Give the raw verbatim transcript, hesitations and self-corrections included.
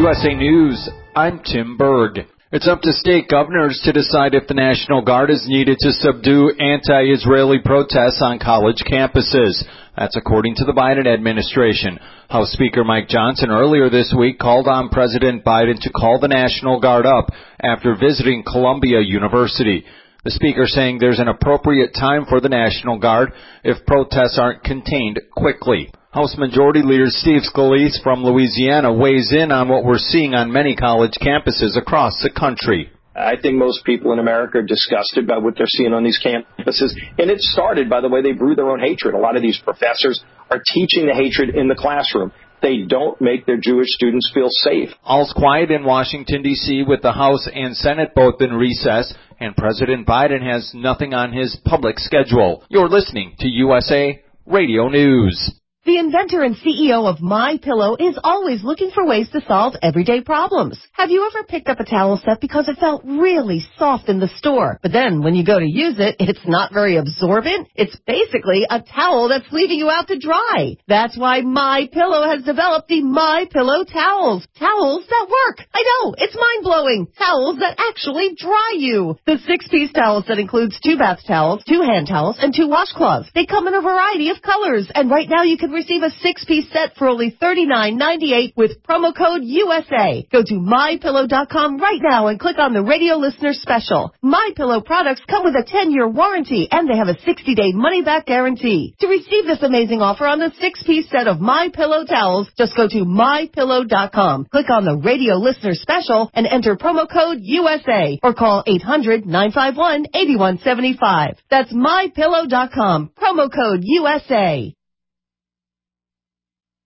U S A News, I'm Tim Berg. It's up to state governors to decide if the National Guard is needed to subdue anti-Israeli protests on college campuses. That's according to the Biden administration. House Speaker Mike Johnson earlier this week called on President Biden to call the National Guard up after visiting Columbia University. The speaker saying there's an appropriate time for the National Guard if protests aren't contained quickly. House Majority Leader Steve Scalise from Louisiana weighs in on what we're seeing on many college campuses across the country. I think most people in America are disgusted by what they're seeing on these campuses. And it started by the way they brew their own hatred. A lot of these professors are teaching the hatred in the classroom. They don't make their Jewish students feel safe. All's quiet in Washington, D C with the House and Senate both in recess, and President Biden has nothing on his public schedule. You're listening to U S A Radio News. The inventor and C E O of MyPillow is always looking for ways to solve everyday problems. Have you ever picked up a towel set because it felt really soft in the store, but then when you go to use it, it's not very absorbent? It's basically a towel that's leaving you out to dry. That's why MyPillow has developed the MyPillow towels. Towels that work. I know, it's mind-blowing. Towels that actually dry you. The six-piece towel set includes two bath towels, two hand towels, and two washcloths. They come in a variety of colors, and right now you can receive a six-piece set for only thirty-nine ninety-eight with promo code U S A. Go to my pillow dot com right now and click on the radio listener special. MyPillow products come with a ten-year warranty and they have a sixty-day money-back guarantee. To receive this amazing offer on the six-piece set of MyPillow towels, just go to my pillow dot com. Click on the radio listener special and enter promo code U S A or call eight hundred nine five one eight one seven five. That's my pillow dot com. Promo code U S A.